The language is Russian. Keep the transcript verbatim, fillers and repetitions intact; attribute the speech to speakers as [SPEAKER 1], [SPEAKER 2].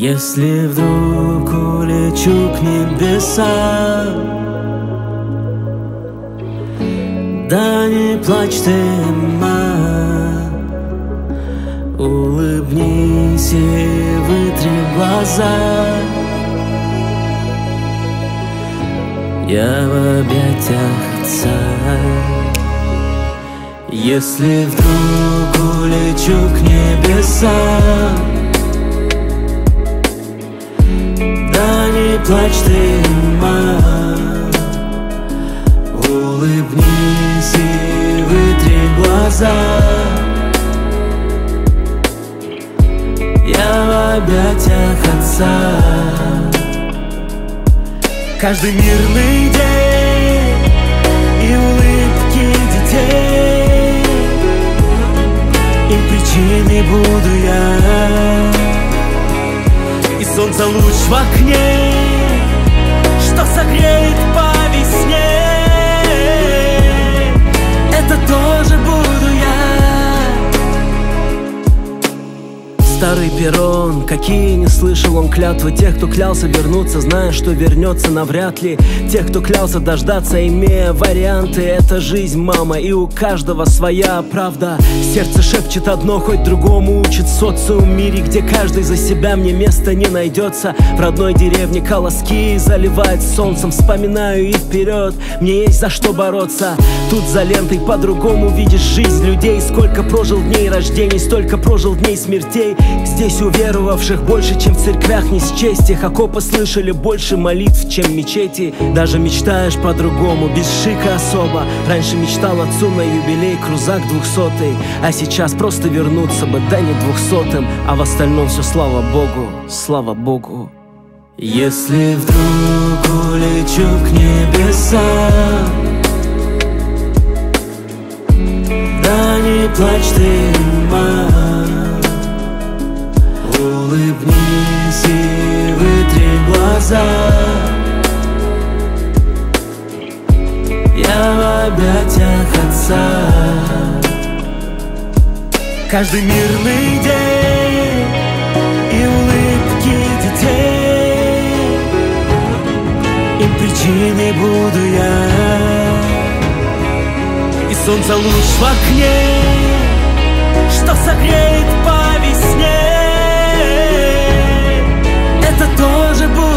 [SPEAKER 1] Если вдруг улечу к небесам, да не плачь ты, ма, улыбнись и вытри глаза. Я в объятиях отца. Если вдруг улечу к небесам, да не плачь ты, ма, улыбнись и вытри глаза. Я в объятиях отца. Каждый мирный день и улыбки детей, им причиной буду я. И солнце луч в окне, что согреет по весне, это тоже буду я. Старый перрон, какие не слышал он клятвы. Тех, кто клялся вернуться, зная, что вернется навряд ли. Тех, кто клялся дождаться, имея варианты. Это жизнь, мама, и у каждого своя правда. Сердце шепчет одно, хоть другому учит социум. В мире, где каждый за себя, мне места не найдется. В родной деревне колоски заливает солнцем. Вспоминаю и вперед, мне есть за что бороться. Тут за лентой по-другому видишь жизнь людей. Сколько прожил дней рождений, столько прожил дней смертей. Здесь уверовавших больше, чем в церквях, не счесть их. Окопы слышали больше молитв, чем мечети. Даже мечтаешь по-другому, без шика особо. Раньше мечтал отцу на юбилей крузак двухсотый, а сейчас просто вернуться бы, да не двухсотым. А в остальном все слава Богу, слава Богу. Если вдруг улечу к небесам, да не плачь ты, ма, улыбнись и вытри глаза. Я в объятиях отца. Каждый мирный день и улыбки детей, им причиной буду я. И солнце луч в окне, что согреет по весне, это тоже будет.